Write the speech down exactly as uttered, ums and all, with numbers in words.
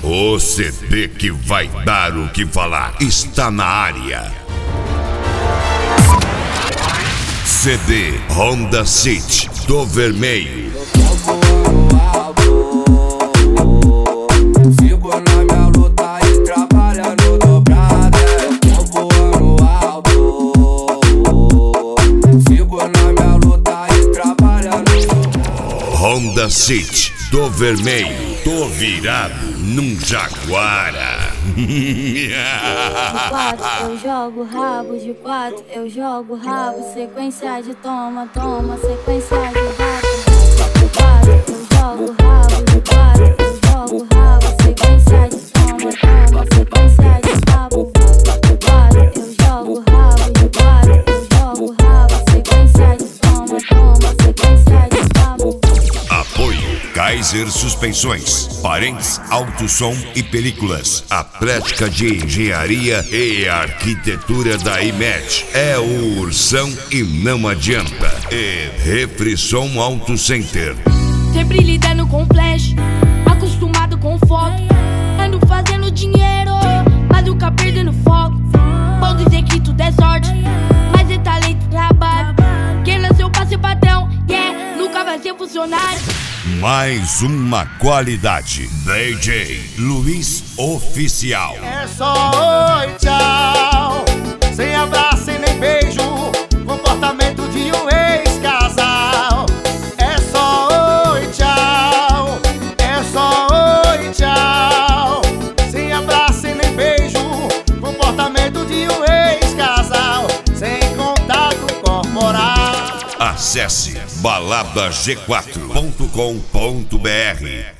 O C D que vai dar o que falar está na área. C D Honda City do Vermelho. Fico na minha luta e trabalhando dobrada. Tô voando alto. Fico na minha luta e trabalhando. Honda City do Vermelho. Tô virado num Jaguara. De quatro, eu jogo rabo, de quatro, eu jogo rabo. Sequência de toma, toma, sequência de rabo. De quatro, eu jogo rabo, de quatro, eu jogo rabo. Sequência de toma, toma, sequência de rabo. De quatro, eu jogo rabo, de quatro, eu jogo rabo. Sequência de toma, toma, sequência de rabo. Apoio Kaiser Suspensões, Parentes Auto Som e Películas. A prática de engenharia e arquitetura da I M E D é o Ursão e não adianta. E Refrição Auto Center. Sempre lidando com flash, acostumado com foto. Ando fazendo dinheiro, mas nunca perdendo foco. Vão dizer que tudo é sorte, mas é talento e trabalho. Quem nasceu pra ser patrão, yeah, nunca vai ser funcionário. Mais uma qualidade. D J Luiz Oficial. É só oi, tchau, sem abraço e nem beijo. Comportamento de um ex-casal. É só oi, tchau, é só oi, tchau, sem abraço e nem beijo. Comportamento de um ex-casal, sem contato corporal. Acesse balada g quatro ponto com ponto br.